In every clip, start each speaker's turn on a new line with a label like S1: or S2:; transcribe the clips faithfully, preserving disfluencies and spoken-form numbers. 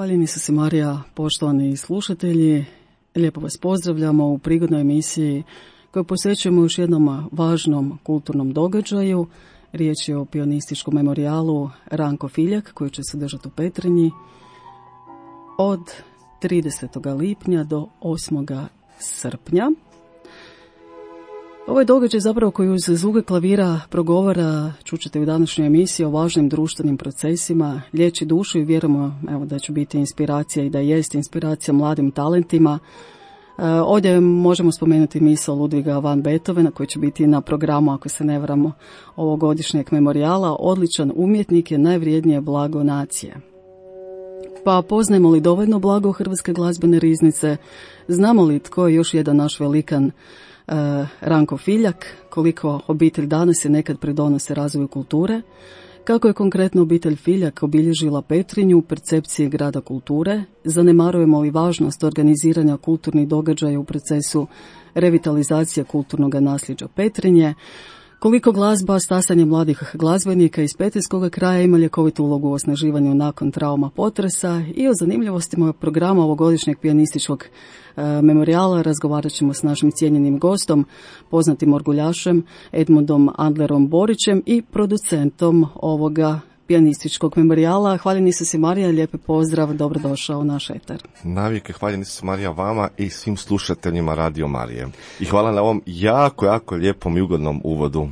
S1: Hvaljeni su si Marija, poštovani slušatelji. Lijepo vas pozdravljamo u prigodnoj emisiji koju posvećujemo još jednom važnom kulturnom događaju. Riječ je o pionističkom memorijalu Ranko Filjak koji će se držati u Petrinji od tridesetog lipnja do osmog srpnja. Ovo je događaj zapravo koji uz zvuke klavira progovara, čućete u današnjoj emisiji, o važnim društvenim procesima, liječi dušu i vjerujemo evo, da će biti inspiracija i da jest inspiracija mladim talentima. E, ovdje možemo spomenuti misao Ludviga van Beethovena koji će biti na programu, ako se ne varamo, ovogodišnjeg memorijala. Odličan umjetnik je najvrijednije blago nacije. Pa poznajemo li dovoljno blago Hrvatske glazbene riznice? Znamo li tko je još jedan naš velikan Uh, Ranko Filjak, koliko obitelj danas i nekad pridonose razvoju kulture, kako je konkretno obitelj Filjak obilježila Petrinju u percepciji grada kulture, zanemarujemo li važnost organiziranja kulturnih događaja u procesu revitalizacije kulturnog nasljeđa Petrinje, koliko glazba, stasanje mladih glazbenika iz petrinjskog kraja ima ljekovitu ulogu u osnaživanju nakon trauma potresa i o zanimljivostima programa ovogodišnjeg pionističkog e, memorijala razgovarat ćemo s našim cijenjenim gostom, poznatim orguljašem Edmundom Adlerom Borićem i producentom ovoga pionističkog memorijala. Hvaljeni su si Marija, lijepi pozdrav, dobrodošao u naš etar.
S2: Navijek, hvaljeni su Marija vama i svim slušateljima Radio Marije. I hvala na ovom jako, jako lijepom i ugodnom uvodu.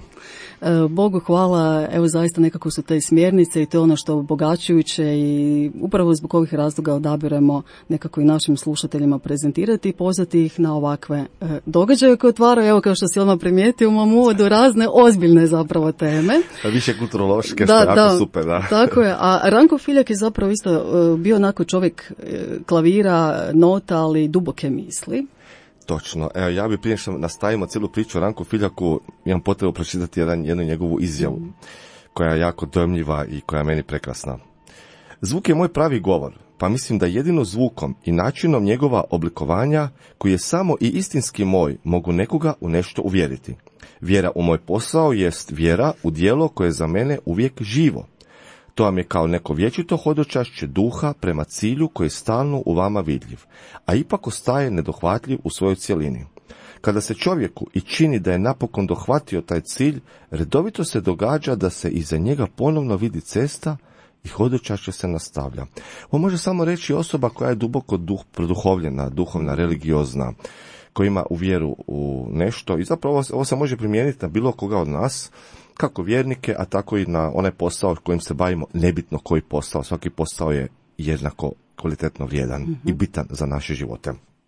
S1: Bogu hvala, evo zaista nekako su te smjernice i to je ono što je obogaćujuće i upravo zbog ovih razloga odabiremo nekako i našim slušateljima prezentirati i pozvati ih na ovakve e, događaje koje otvaraju, evo kao što si odmah primijetio u mom uvodu, razne ozbiljne zapravo teme.
S2: A više kulturološke, što je jako
S1: da,
S2: super, da.
S1: Tako je, a Ranko Filjak je zapravo isto e, bio onako čovjek e, klavira, nota, ali duboke misli.
S2: Točno. Evo, ja bih prije što nastavimo cijelu priču o Ranku Filjaku, imam potrebu pročitati jedan, jednu njegovu izjavu, mm. koja je jako dojmljiva i koja je meni prekrasna. Zvuk je moj pravi govor, pa mislim da jedino zvukom i načinom njegova oblikovanja, koji je samo i istinski moj, mogu nekoga u nešto uvjeriti. Vjera u moj posao jest vjera u djelo koje je za mene uvijek živo. To vam je kao neko vječito hodočašće duha prema cilju koji je stalno u vama vidljiv, a ipak ostaje nedohvatljiv u svojoj cjelini. Kada se čovjeku i čini da je napokon dohvatio taj cilj, redovito se događa da se iza njega ponovno vidi cesta i hodočašće se nastavlja. Ovo može samo reći osoba koja je duboko duh, produhovljena, duhovna, religiozna, koja ima u vjeru u nešto i zapravo ovo, ovo se može primijeniti na bilo koga od nas, kako vjernike, a tako i na onaj posao kojim se bavimo, nebitno koji posao, svaki posao je jednako kvalitetno vrijedan mm-hmm. i bitan za naše živote.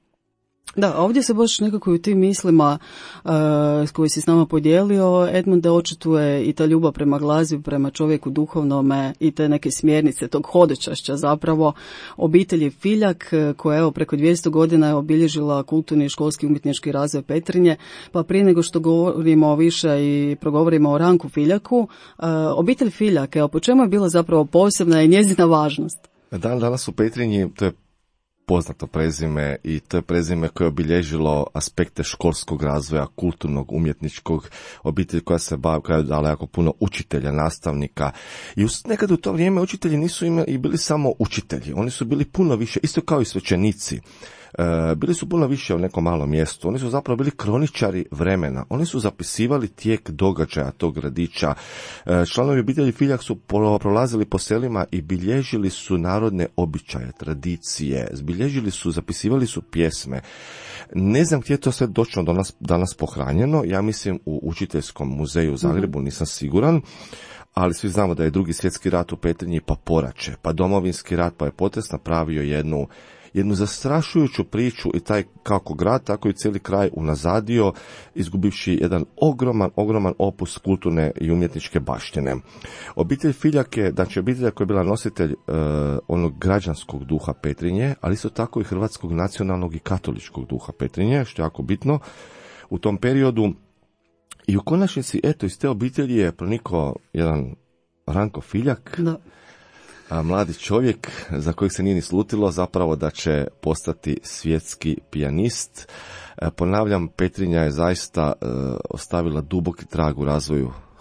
S1: Da, ovdje se baš nekako u tim mislima uh, s koji si s nama podijelio, Edmund očituje i ta ljubav prema glazbi, prema čovjeku duhovnome i te neke smjernice tog hodočašća zapravo obitelji Filjak koja evo preko dvjesto godina je obilježila kulturni i školski umjetnički razvoj Petrinje, pa prije nego što govorimo više i progovorimo o Ranku Filjaku, uh, obitelj Filjak, evo po čemu je bila zapravo posebna i njezina važnost?
S2: Dan danas u Petrinji to je poznato prezime i to je prezime koje je obilježilo aspekte školskog razvoja, kulturnog, umjetničkog, obitelj koja se bavi, koja je dala jako puno učitelja, nastavnika. I nekad u to vrijeme učitelji nisu imali i bili samo učitelji, oni su bili puno više, isto kao i svećenici. E, bili su puno više u nekom malom mjestu, oni su zapravo bili kroničari vremena, oni su zapisivali tijek događaja tog gradića. E, članovi obitelji Filjak su prolazili po selima i bilježili su narodne običaje, tradicije, bilježili su, zapisivali su pjesme. Ne znam gdje je to sve dočno do nas, danas pohranjeno, ja mislim u Učiteljskom muzeju u Zagrebu, nisam siguran, ali svi znamo da je Drugi svjetski rat u Petrinji, pa poraće, pa Domovinski rat, pa je potres napravio jednu jednu zastrašujuću priču i taj kako grad, tako i cijeli kraj unazadio, izgubivši jedan ogroman, ogroman opus kulturne i umjetničke baštine. Obitelj Filjak je, znači obitelj koja je bila nositelj e, onog građanskog duha Petrinje, ali isto tako i hrvatskog nacionalnog i katoličkog duha Petrinje, što je jako bitno u tom periodu. I u konačnici, eto, iz te obitelji je pronikao jedan Ranko Filjak, da. A mladi čovjek za kojeg se nije ni slutilo zapravo da će postati svjetski pijanist. E, ponavljam, Petrinja je zaista e, ostavila duboki trag u razvoju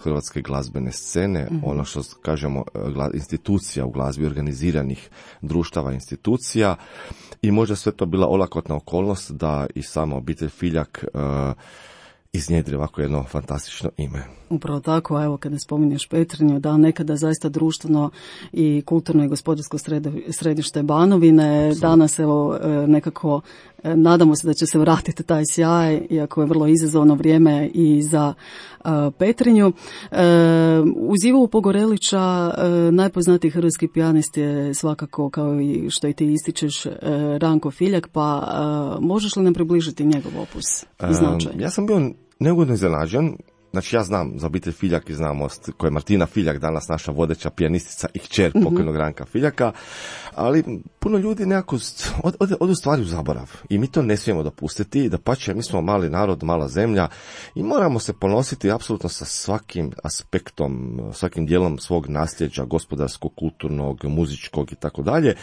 S2: hrvatske glazbene scene, mm-hmm. ono što kažemo institucija u glazbi, organiziranih društava institucija, i možda sve to bila olakotna okolnost da i sama obitelj Filjak uh, iznjedri ovako jedno fantastično ime.
S1: Upravo tako, a evo kada spominješ Petrinju, da nekada zaista društveno i kulturno i gospodarsko središte Banovine, Absolutno. Danas evo nekako nadamo se da će se vratiti taj sjaj, iako je vrlo izazovno vrijeme i za uh, Petrinju. Uh, uz Ivu Pogorelića uh, najpoznatiji hrvatski pijanist je svakako, kao i što i ti ističeš, uh, Ranko Filjak, pa uh, možeš li nam približiti njegov opus i značaj?
S2: Um, ja sam bio neugodno iznenađen. Znači, ja znam za obitelj Filjak i znamo koja je Martina Filjak, danas naša vodeća pijanistica i kćer pokojnog mm-hmm. Ranka Filjaka, ali puno ljudi nekako od, od, od u stvari u zaborav i mi to ne smijemo dopustiti, da pače, mi smo mali narod, mala zemlja i moramo se ponositi apsolutno sa svakim aspektom, svakim dijelom svog nasljeđa, gospodarskog, kulturnog, muzičkog i tako dalje.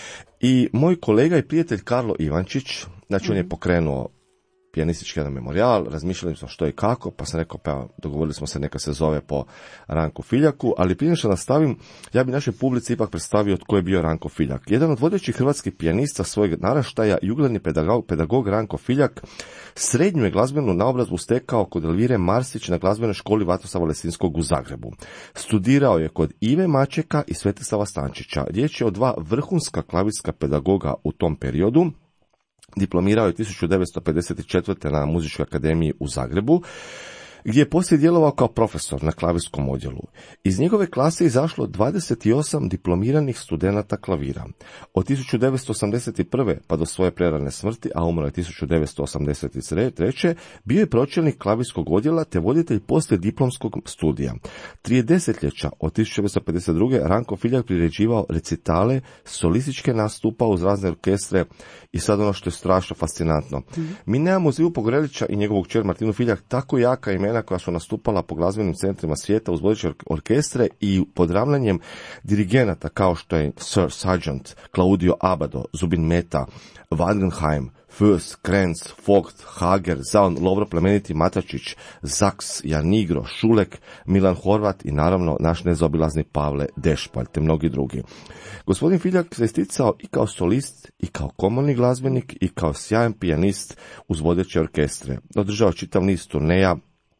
S2: I moj kolega i prijatelj Karlo Ivančić, znači mm-hmm. on je pokrenuo pijanistički jedan memorijal, razmišljali smo što i kako, pa sam rekao, pa dogovorili smo se neka se zove po Ranku Filjaku, ali prije što nastavim, ja bi našoj publici ipak predstavio tko je bio Ranko Filjak. Jedan od vodećih hrvatskih pijanista svojeg naraštaja i ugledni pedagog, pedagog Ranko Filjak srednju je glazbenu naobrazbu stekao kod Elvire Marsić na glazbenoj školi Vatroslava Lesinskog u Zagrebu. Studirao je kod Ive Mačeka i Svetislava Stančića. Riječ je o dva vrhunska klavirska pedagoga u tom periodu. Diplomirao je tisuću devetsto pedeset četvrte na Muzičkoj akademiji u Zagrebu, gdje je poslije djelovao kao profesor na klavirskom odjelu. Iz njegove klase je izašlo dvadeset osam diplomiranih studenata klavira. Od tisuću devetsto osamdeset prve pa do svoje prerane smrti, a umro je tisuću devetsto osamdeset treće bio je pročelnik klavirskog odjela te voditelj poslije diplomskog studija. Trije desetljeća od tisuću devetsto pedeset druge Ranko Filjak priređivao recitale, solističke nastupa uz razne orkestre i sad ono što je strašno fascinantno. Mm-hmm. Mi nemamo uz Ivu Pogorelića i njegovog kćer Martinu Filjak tako jaka imena koja su nastupala po glazbenim centrima svijeta uz vodeće orkestre i pod ravnanjem dirigenata kao što je Sir Sargent, Claudio Abbado, Zubin Mehta, Wandenheim, Fürst, Krenz, Vogt, Hager, Zaun, Lovro Plemeniti, Matačić, Zaks, Janigro, Šulek, Milan Horvat i naravno naš nezaobilazni Pavle Dešpalj te mnogi drugi. Gospodin Filjak se isticao i kao solist, i kao komorni glazbenik, i kao sjajan pijanist uz vodeće orkestre. Održao čitav niz turneja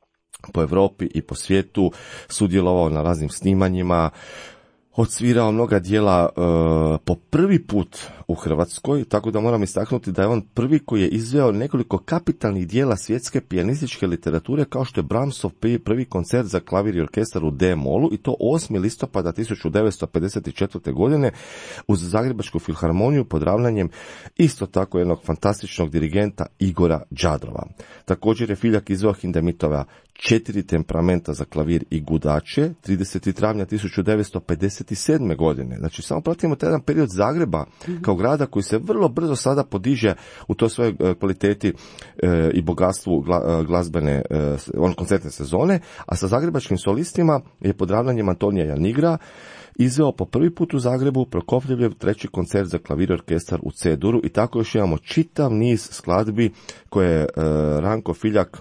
S2: po Europi i po svijetu, sudjelovao na raznim snimanjima, odsvirao mnoga djela e, po prvi put u Hrvatskoj, tako da moram istaknuti da je on prvi koji je izveo nekoliko kapitalnih djela svjetske pijanističke literature, kao što je Brahmsov prvi koncert za klavir i orkestar u D-molu, i to osmog listopada tisuću devetsto pedeset četvrte godine uz Zagrebačku filharmoniju pod ravnanjem isto tako jednog fantastičnog dirigenta Igora Đadrova. Također je Filjak izveo Hindemitova četiri temperamenta za klavir i gudače tridesetog travnja tisuću devetsto pedeset sedme godine. Znači, samo pratimo taj jedan period Zagreba mm-hmm. kao grada koji se vrlo brzo sada podiže u toj svojoj kvaliteti e, i bogatstvu gla, glazbene e, on koncertne sezone, a sa zagrebačkim solistima je pod ravnanjem Antonija Janigra izveo po prvi put u Zagrebu Prokofjevljev treći koncert za klavir i orkestar u C-duru, i tako još imamo čitav niz skladbi koje je e, Ranko Filjak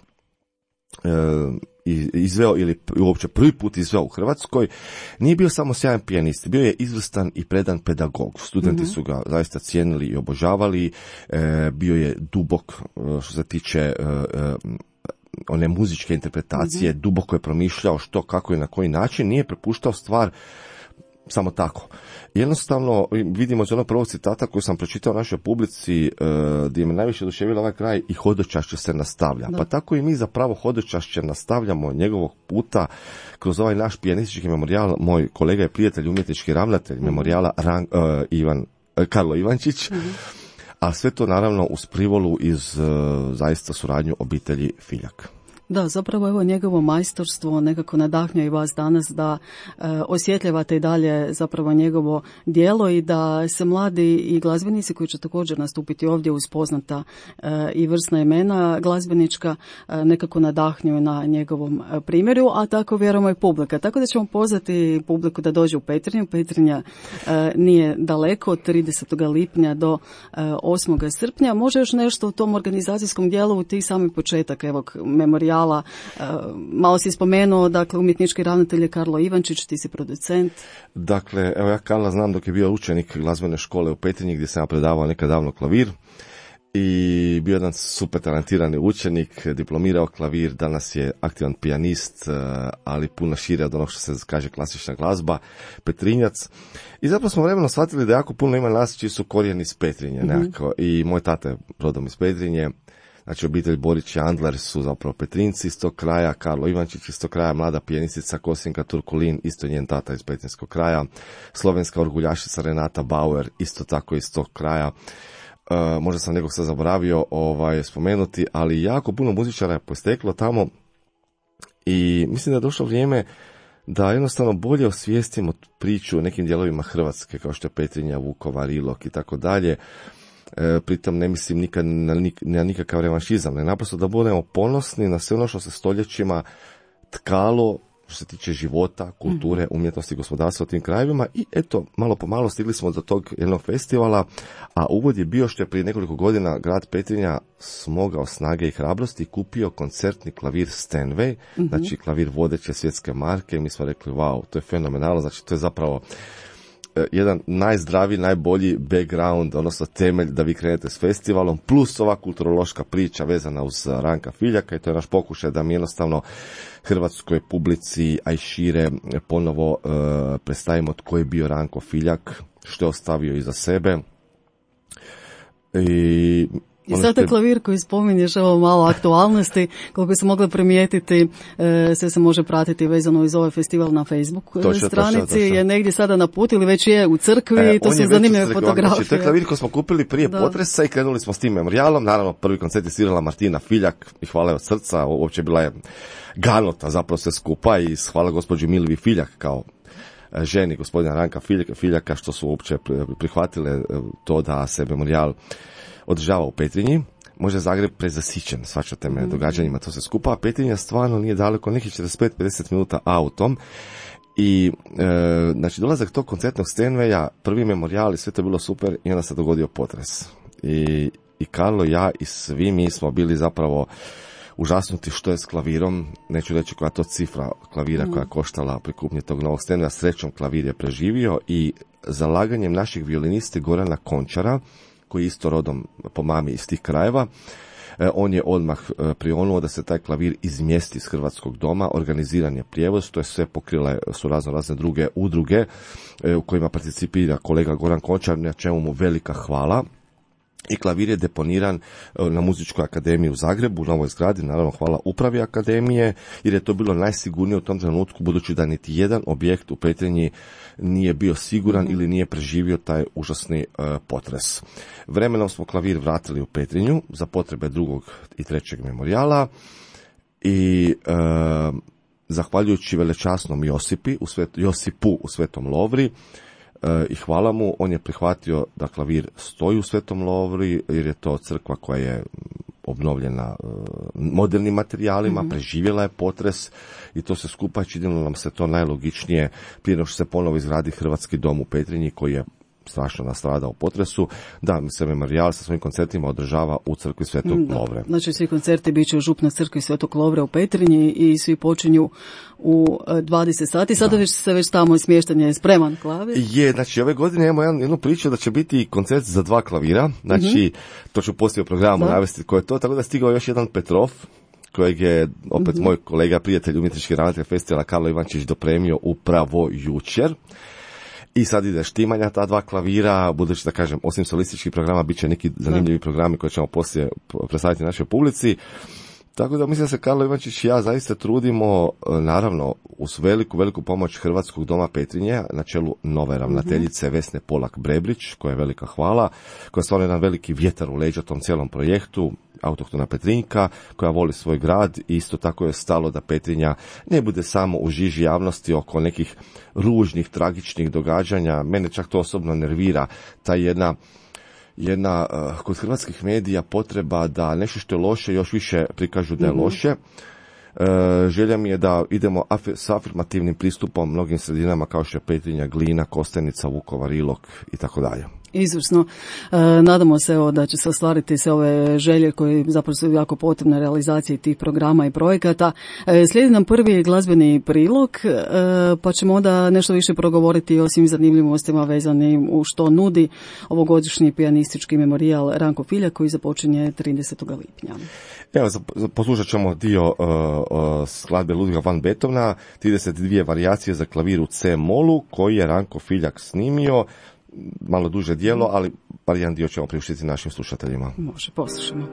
S2: izveo ili uopće prvi put izveo u Hrvatskoj. Nije bio samo sjajan pijanist, bio je izvrstan i predan pedagog. Studenti mm-hmm. su ga zaista cijenili i obožavali, e, bio je dubok što se tiče e, e, one muzičke interpretacije, mm-hmm. duboko je promišljao što, kako i na koji način, nije prepuštao stvar samo tako. Jednostavno, vidimo iz onog prvog citata koji sam pročitao našoj publici, uh, gdje me najviše oduševilo ovaj kraj, i hodočašće se nastavlja. Da. Pa tako i mi zapravo hodočašće nastavljamo njegovog puta kroz ovaj naš pijanistički memorijal. Moj kolega i prijatelj, umjetnički ravnatelj mm-hmm. memorijala Ran, uh, Ivan, uh, Karlo Ivančić, mm-hmm. a sve to naravno uz privolu iz uh, zaista suradnju obitelji Filjak.
S1: Da, zapravo evo njegovo majstorstvo nekako nadahnjuje i vas danas da e, osjetljavate i dalje zapravo njegovo djelo i da se mladi i glazbenici koji će također nastupiti ovdje uz poznata e, i vrsna imena glazbenička e, nekako nadahnjuju na njegovom e, primjeru, a tako vjerujemo i publika. Tako da ćemo pozvati publiku da dođe u Petrinju. Petrinja e, nije daleko, od tridesetog lipnja do e, osmog srpnja. Može još nešto u tom organizacijskom dijelu, ti sami početak evo memorijala memorijala. Malo si spomenuo, dakle, umjetnički ravnatelj je Karlo Ivančić, ti si producent.
S2: Dakle, evo ja Karla znam dok je bio učenik glazbene škole u Petrinji gdje sam ja predavao nekad davno klavir. I bio jedan super talentirani učenik, diplomirao klavir, danas je aktivan pijanist, ali puno šire od onog što se kaže klasična glazba, Petrinjac. I zapravo smo vremenom shvatili da jako puno ima nas čiji su korijeni iz Petrinje. Mm-hmm. Nekako. I moj tata je rodom iz Petrinje, znači obitelj Borić i Andler su zapravo Petrinci iz tog kraja, Karlo Ivančić iz tog kraja, mlada pijanistica Kosinka Turkulin, isto njen tata iz petrinjskog kraja, slovenska orguljašica Renata Bauer, isto tako iz tog kraja. Uh, možda sam nekog sad zaboravio ovaj, spomenuti, ali jako puno muzičara je posteklo tamo i mislim da je došlo vrijeme da jednostavno bolje osvijestimo priču o nekim dijelovima Hrvatske, kao što je Petrinja, Vukovar, Ilok i tako dalje. Pritom ne mislim nikad na, nik, na nikakav revanšizam, ne naprosto da budemo ponosni na sve ono što se stoljećima tkalo, što se tiče života, kulture, umjetnosti, gospodarstva u tim krajevima i eto, malo po malo stigli smo do tog jednog festivala, a uvod je bio što je prije nekoliko godina grad Petrinja smogao snage i hrabrosti i kupio koncertni klavir Steinway, mm-hmm. znači klavir vodeće svjetske marke i mi smo rekli, wow, to je fenomenalno, znači to je zapravo jedan najzdraviji, najbolji background, odnosno temelj da vi krenete s festivalom, plus ova kulturološka priča vezana uz Ranka Filjaka i to je naš pokušaj da mi jednostavno hrvatskoj publici, a i šire ponovo uh, predstavimo tko je bio Ranko Filjak, što je ostavio iza sebe. I
S1: I sad je klavir koji spominješ, evo malo aktualnosti, koliko se mogla primijetiti, e, sve se može pratiti vezano iz ovaj festival na Facebook točno, stranici, točno, točno. Je negdje sada na putu ili već je u crkvi, e, to su zanimljive fotografije. Znači,
S2: to je klavir koji smo kupili prije da. potresa i krenuli smo s tim memorijalom, naravno prvi koncert je svirala Martina Filjak i hvala od srca, uopće bila je ganota zapravo sve skupa i hvala gospođi Milvi Filjak kao ženi gospodina Ranka Filjaka što su uopće prihvatile to da se memorijal održava u Petrinji. Možda je Zagreb prezasićen, svačate me, mm. događanjima to se skupa, a Petrinja stvarno nije daleko, nekih četrdeset pet do pedeset minuta autom i e, znači dolazak tog koncertnog Steinwaya, prvi memorijal i sve to je bilo super i onda se dogodio potres. I, i Karlo, ja i svi mi smo bili zapravo užasnuti što je s klavirom, neću reći koja to cifra klavira mm. koja je koštala pri kupnji tog novog Steinwaya, srećom klavir je preživio i zalaganjem našeg violiniste Gorana Končara, koji je isto rodom po mami iz tih krajeva, on je odmah prionuo da se taj klavir izmjesti iz Hrvatskog doma, organiziran je prijevoz, to je sve pokrile su razno razne druge udruge u kojima participira kolega Goran Končar, na čemu mu velika hvala. I klavir je deponiran na Muzičkoj akademiji u Zagrebu, u novoj zgradi, naravno hvala upravi akademije, jer je to bilo najsigurnije u tom trenutku, budući da niti jedan objekt u Petrinji nije bio siguran ili nije preživio taj užasni uh, potres. Vremenom smo klavir vratili u Petrinju za potrebe drugog i trećeg memorijala i uh, zahvaljujući velečasnom Josipi, u svet, Josipu u Svetom Lovri, i hvala mu, on je prihvatio da klavir stoji u Svetom Lovri, jer je to crkva koja je obnovljena modernim materijalima, mm-hmm. preživjela je potres i to se skupa činilo nam se to najlogičnije prije nego što se ponovo izgradi Hrvatski dom u Petrinji koji je strašno nastradao u potresu, da se memorijal sa svojim koncertima održava u crkvi Svetog da, Lovre. Znači svi koncerti bit će u župnoj crkvi Svetog Lovre u Petrinji i svi počinju u dvadeset sati. Sada već se već tamo smješten je spreman klavir. Je, znači ove godine imamo jedan, jednu priču da će biti koncert za dva klavira, znači mm-hmm. to ću poslije u programu da. navesti ko je to, tako da je stigao još jedan Petrov, kojeg je opet mm-hmm. moj kolega, prijatelj, umjetnički ravnatelj festivala Karlo Ivančić dopremio upravo jučer. I sad ide štimanja ta dva klavira, budući da kažem, osim solističkih programa, bit će neki zanimljivi programi koje ćemo poslije predstaviti našoj publici. Tako da mislim da se Karlo Ivančić i ja zaista trudimo, naravno, uz veliku, veliku pomoć Hrvatskog doma Petrinje, na čelu nove ravnateljice Vesne Polak-Brebrić, koja je velika hvala, koja je stvarno jedan veliki vjetar u leđa tom cijelom projektu, autohtona Petrinjka, koja voli svoj grad i isto tako je stalo da Petrinja ne bude samo u žiži javnosti oko nekih ružnih, tragičnih događanja. Mene čak to osobno nervira, ta jedna jedna uh, kod hrvatskih medija potreba da nešto što je loše još više prikažu da je mm-hmm. loše. Uh, želja mi je da idemo af- s afirmativnim pristupom mnogim sredinama kao što je Petrinja, Glina, Kostajnica, Vukovar, Ilok i tako dalje.
S1: Izvrsno. E, nadamo se evo, da će se ostvariti sve ove želje koje zapravo su jako potrebne realizaciji tih programa i projekata. E, slijedi nam prvi glazbeni prilog, e, pa ćemo onda nešto više progovoriti o svim zanimljivostima vezanim u što nudi ovogodišnji pijanistički memorijal Ranko Filjak koji započinje tridesetog lipnja.
S2: Evo, poslušat ćemo dio uh, uh, skladbe Ludviga van Beethovena, trideset dvije varijacije za klavir u C-molu, koji je Ranko Filjak snimio. Malo duže dijelo, ali par jedan dio ćemo priuštiti našim slušateljima.
S1: Može, poslušamo.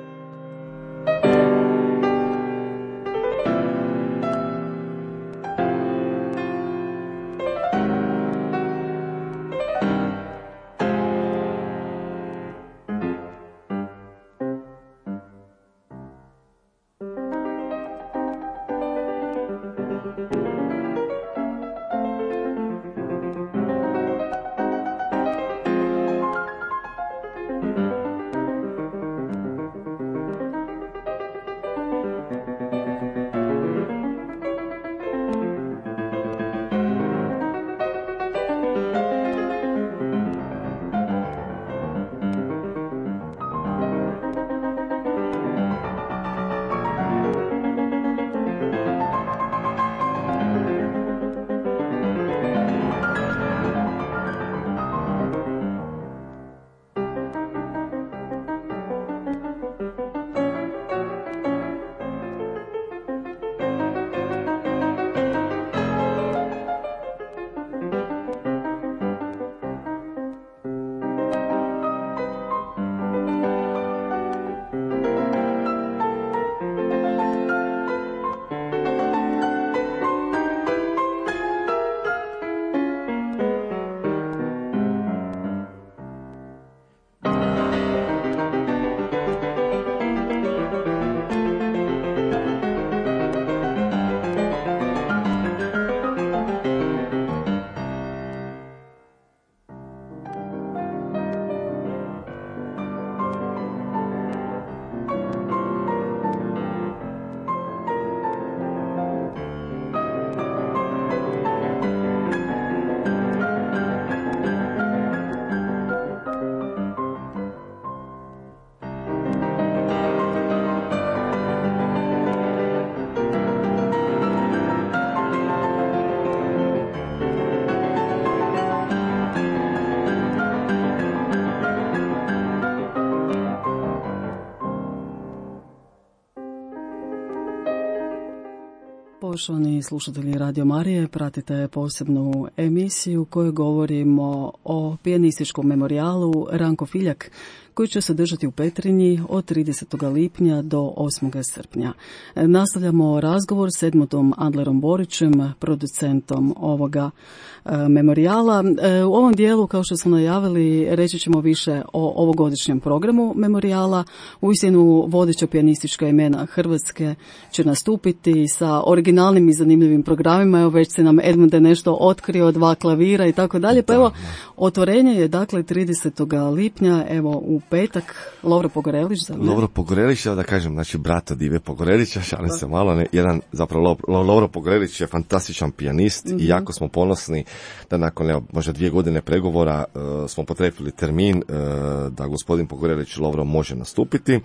S1: Poštovani slušatelji Radio Marije, pratite posebnu emisiju u kojoj govorimo o pijanističkom memorijalu Ranko Filjak koji će se držati u Petrinji od tridesetog lipnja do osmog srpnja. Nastavljamo razgovor s Edmundom Adlerom Borićem, producentom ovoga e, memorijala. E, u ovom dijelu, kao što smo najavili, reći ćemo više o ovogodišnjem programu memorijala. Uistinu vodeća pijanistička imena Hrvatske će nastupiti sa originalnim i zanimljivim programima. Evo već se nam Edmunde nešto otkrio, dva klavira i tako dalje. Pa evo, otvorenje je dakle tridesetog lipnja, evo u petak, Lovro Pogorelić. Da
S2: Lovro Pogorelić, da kažem, znači brata Dive Pogorelića, šalim se malo, ne, jedan, zapravo Lovro Pogorelić je fantastičan pijanist mm-hmm. i jako smo ponosni da nakon, evo, možda dvije godine pregovora uh, smo potrefili termin uh, da gospodin Pogorelić Lovro može nastupiti.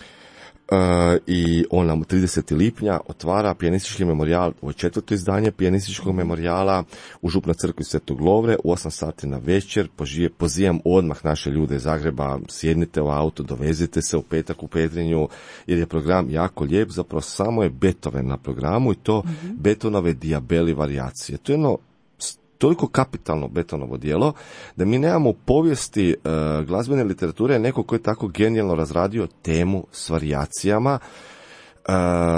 S2: Uh, i on nam tridesetog lipnja otvara pijanistički memorijal, ovo je četvrto izdanje pijanističkog memorijala u Župnoj crkvi Svetog Lovre u osam sati na večer. Pozivam odmah naše ljude iz Zagreba, sjednite u auto, dovezite se u petak u Petrinju, jer je program jako lijep, zapravo samo je Beethoven na programu i to mm-hmm. Beethovenove Diabelli varijacije. To je jedno toliko kapitalno Beethovenovo djelo da mi nemamo u povijesti uh, glazbene literature neko koji je tako genijalno razradio temu s varijacijama uh,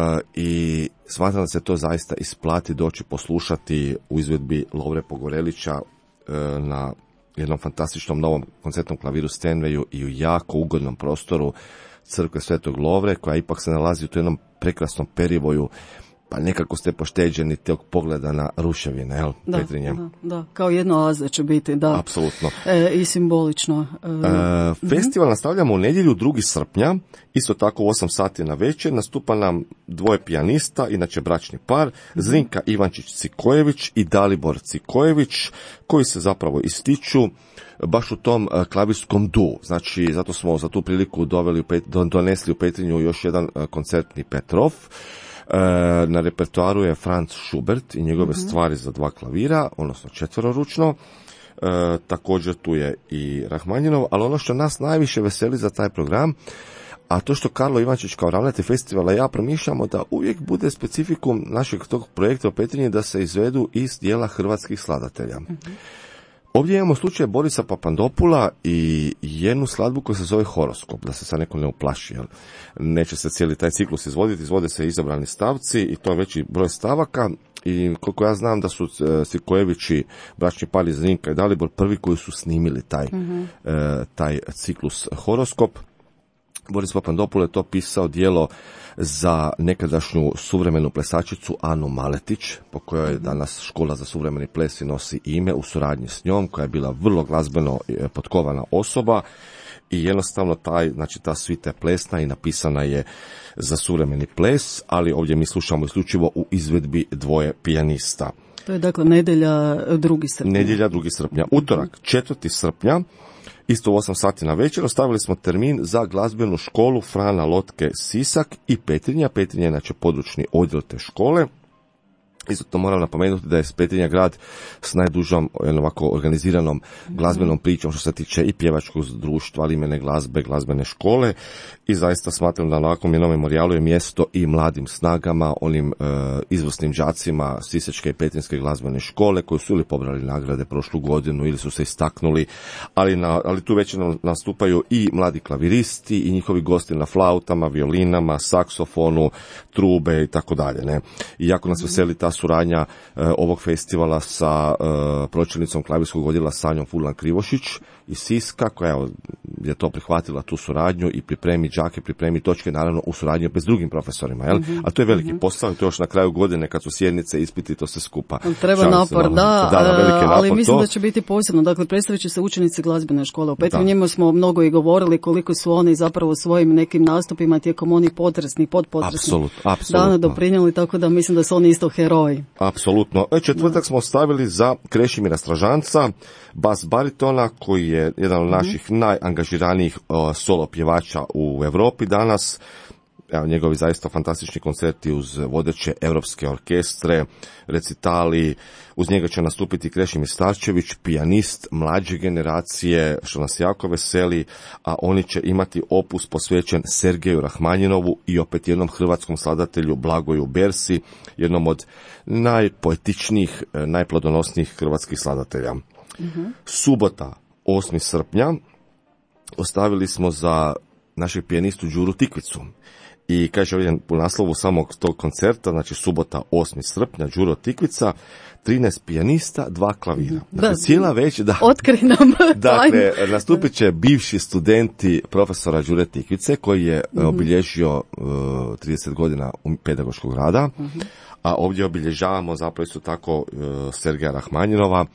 S2: i smatram da se to zaista isplati doći poslušati u izvedbi Lovre Pogorelića uh, na jednom fantastičnom novom koncertnom klaviru Steinwayu i u jako ugodnom prostoru crkve Svetog Lovre, koja ipak se nalazi u jednom prekrasnom perivoju pa nekako ste pošteđeni tog pogleda na ruševine, jel,
S1: da,
S2: Petrinje?
S1: Da, da, kao jedno oaze će biti, da.
S2: Apsolutno.
S1: E, I simbolično. E,
S2: e, festival mm-hmm. nastavljamo u nedjelju drugi srpnja, isto tako u osam sati na večer, nastupa nam dvoje pijanista, inače bračni par, mm-hmm. Zrinka Ivančić-Cikojević i Dalibor Cikojević, koji se zapravo ističu baš u tom klavirskom du. Znači, zato smo za tu priliku doveli u Pet, donesli u Petrinju još jedan koncertni Petrov. E, na repertoaru je Franz Schubert i njegove mm-hmm. stvari za dva klavira, odnosno četveroručno. E, također tu je i Rahmanjinov, ali ono što nas najviše veseli za taj program, a to što Karlo Ivančić kao ravnatelj festivala i ja promišljamo da uvijek bude specifikum našeg tog projekta u Petrinji da se izvedu iz dijela hrvatskih skladatelja. Mm-hmm. Ovdje imamo slučaj Borisa Papandopula i jednu skladbu koja se zove Horoskop, da se sad neko ne uplaši, jer neće se cijeli taj ciklus izvoditi, izvode se izabrani stavci i to je veći broj stavaka i koliko ja znam da su Cikojevići, bračni par iz Zrinka i Dalibor prvi koji su snimili taj, mm-hmm. e, taj ciklus Horoskop. Boris Papandopul je to pisao djelo za nekadašnju suvremenu plesačicu Anu Maletić, po kojoj danas škola za suvremeni ples i nosi ime u suradnji s njom, koja je bila vrlo glazbeno potkovana osoba i jednostavno taj, znači ta svita plesna i napisana je za suvremeni ples, ali ovdje mi slušamo isključivo u izvedbi dvoje pijanista.
S1: To je dakle nedjelja drugi srpnja.
S2: Nedjelja drugi srpnja. Utorak četvrti srpnja, isto u osam sati na večer, ostavili smo termin za glazbenu školu Frana Lotke Sisak i Petrinja. Petrinja je inače područni odjel te škole. Isto to moram napomenuti da je Petrinja grad s najdužom ovako organiziranom glazbenom pričom što se tiče i pjevačkog društva, ali imene glazbe, glazbene škole i zaista smatram da na ovakvom jednom memorijalu je mjesto i mladim snagama, onim e, izvrsnim đacima Sisačke i Petrinjske glazbene škole koji su ili pobrali nagrade prošlu godinu ili su se istaknuli, ali, na, ali tu već nastupaju i mladi klaviristi i njihovi gosti na flautama, violinama, saksofonu, trube i tako dalje. Ne? I jako nas veseli ta suradnja e, ovog festivala sa e, pročelnicom klavirskog odjela Sanjom Furlan Krivošić iz Siska, koja je to prihvatila tu suradnju i pripremi đake, pripremi točke, naravno u suradnji bez drugim profesorima, jel? Mm-hmm. A to je veliki mm-hmm. posao i to još na kraju godine kad su sjednice, ispiti, to se skupa.
S1: Treba
S2: Šanse,
S1: napor,
S2: malo,
S1: da,
S2: da, da
S1: ali
S2: napor,
S1: mislim
S2: to.
S1: da će biti posebno. Dakle, predstavit će se učenici glazbene škole. U Petrinji njima smo mnogo i govorili koliko su oni zapravo svojim nekim nastupima tijekom onih potresnih, podpotresnih dana doprinijeli, tako da mislim da su oni isto heroji.
S2: Apsolutno. E, četvrtak smo stavili za Krešimira Stražanca, bas baritona, koji je jedan od naših mm-hmm. najangažiranijih uh, solo pjevača u Europi danas. Evo, njegovi zaista fantastični koncerti uz vodeće europske orkestre, recitali, uz njega će nastupiti Krešimir Starčević, pijanist mlađe generacije, što nas jako veseli, a oni će imati opus posvećen Sergeju Rahmanjinovu i opet jednom hrvatskom skladatelju Blagoju Bersi, jednom od najpoetičnijih, najplodonosnijih hrvatskih skladatelja. Mm-hmm. Subota, osmi srpnja, ostavili smo za našeg pijanistu Đuru Tikvicu. I kaže ovdje u naslovu samog tog koncerta, znači subota osmi srpnja, Đuro Tikvica, trinaest pijanista, dva klavira. Dakle, da, cijela već, da.
S1: Otkri nam.
S2: Dakle, nastupit će bivši studenti profesora Đure Tikvice, koji je mm-hmm. obilježio uh, trideset godina pedagoškog rada, mm-hmm. a ovdje obilježavamo zapravo isto tako uh, Sergeja Rahmanjinova,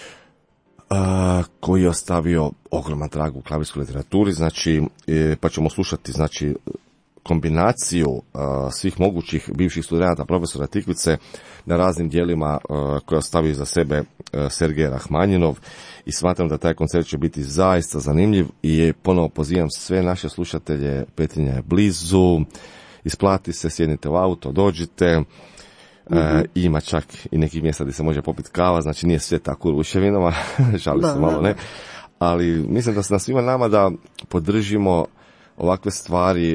S2: Uh, koji je ostavio ogroman trag u klavirskoj literaturi, znači, e, pa ćemo slušati, znači, kombinaciju uh, svih mogućih bivših studenata profesora Tikvice na raznim dijelima uh, koje ostavio za sebe uh, Sergej Rahmanjinov i smatram da taj koncert će biti zaista zanimljiv i ponovo pozivam sve naše slušatelje, Petrinja je blizu, isplati se, sjednite u auto, dođite. Mm-hmm. E, ima čak i nekih mjesta gdje se može popiti kava, znači nije sve tako u ruševinama, žali se malo, ne, ali mislim da se na svima nama da podržimo ovakve stvari, e,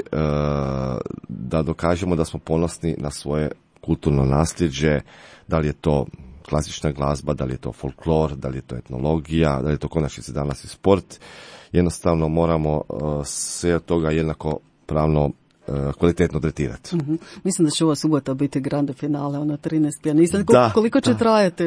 S2: da dokažemo da smo ponosni na svoje kulturno nasljeđe, da li je to klasična glazba, da li je to folklor, da li je to etnologija, da li je to konačnici danas i sport. Jednostavno moramo uh, sve od toga jednako pravno uh, kvalitetno tretirati.
S1: Mm-hmm. Mislim da će ova subota biti grande finale, ono trinaest pijanista. Da, koliko će da. trajati?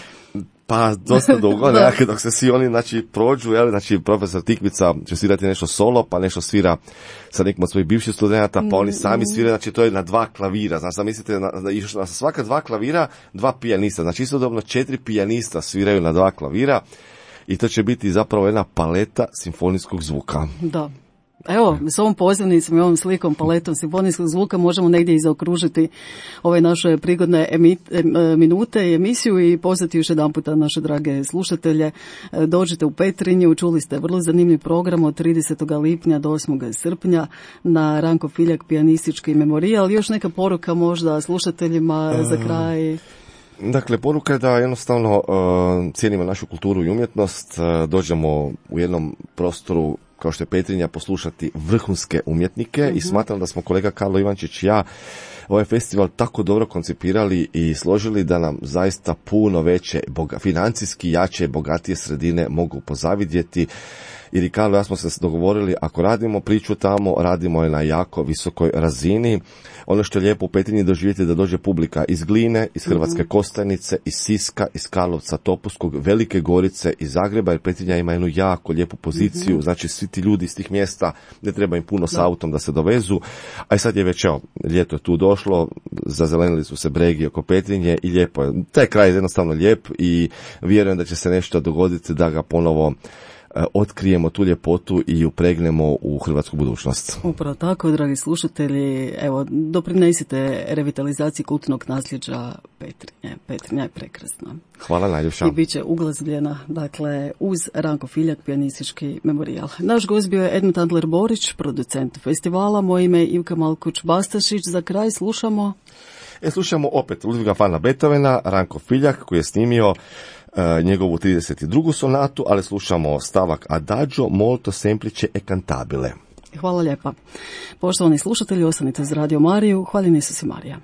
S2: Pa dosta dugo, nekako dok se svi oni znači, prođu, jel? Znači profesor Tikvica će svirati nešto solo, pa nešto svira sa nekim od svojih bivših studenata, pa oni sami sviraju, znači to je na dva klavira, znači sam mislite na, na, na svaka dva klavira, dva pijanista, znači istodobno četiri pijanista sviraju na dva klavira i to će biti zapravo jedna paleta simfonijskog zvuka.
S1: Da. Evo, s ovom pozivnicom i ovom slikom paletom simfonijskog zvuka možemo negdje i zaokružiti ove naše prigodne emi, em, minute i emisiju i pozvati još jedan puta naše drage slušatelje. Dođite u Petrinju, čuli ste vrlo zanimljiv program od tridesetog lipnja do osmog srpnja na Ranko Filjak pijanistički memorijal. Još neka poruka možda slušateljima za kraj?
S2: Dakle, poruka je da jednostavno uh, cijenimo našu kulturu i umjetnost, uh, dođemo u jednom prostoru kao što je Petrinja poslušati vrhunske umjetnike mm-hmm. i smatram da smo kolega Karlo Ivančić i ja ovaj festival tako dobro koncipirali i složili da nam zaista puno veće, boga, financijski jače, bogatije sredine mogu pozavidjeti. Jer i Karlo, ja smo se dogovorili, ako radimo priču tamo, radimo je na jako visokoj razini. Ono što je lijepo u Petrinji doživjeti da dođe publika iz Gline, iz Hrvatske mm-hmm. Kostajnice, iz Siska, iz Karlovca, Topuskog, Velike Gorice, iz Zagreba, jer Petrinja ima jednu jako lijepu poziciju, mm-hmm. znači svi ti ljudi iz tih mjesta ne treba im puno da. s autom da se dovezu. A i sad je već, evo, ljeto je tu došlo, zazelenili su se bregi oko Petrinje i lijepo je. Taj kraj je jednostavno lijep i vjerujem da će se nešto dogoditi da ga ponovo otkrijemo tu ljepotu i upregnemo u hrvatsku budućnost.
S1: Upravo tako, dragi slušatelji, evo, doprinesite revitalizaciji kulturnog nasljeđa Petrinje. Petrinja je prekrasna.
S2: Hvala najljepša.
S1: I bit će uglazbljena, dakle, uz Ranko Filjak pijanistički memorijal. Naš gost bio je Edmund Adler Borić, producent festivala. Moje ime je Ivka Malkuć-Bastašić. Za kraj slušamo...
S2: E, slušamo opet Ludviga van Beethovena, Ranko Filjak, koji je snimio njegovu trideset drugu sonatu, ali slušamo stavak Adagio molto semplice e cantabile.
S1: Hvala lijepa. Poštovani slušatelji, ostanite uz Radio Mariju. Hvala Isus i Marija.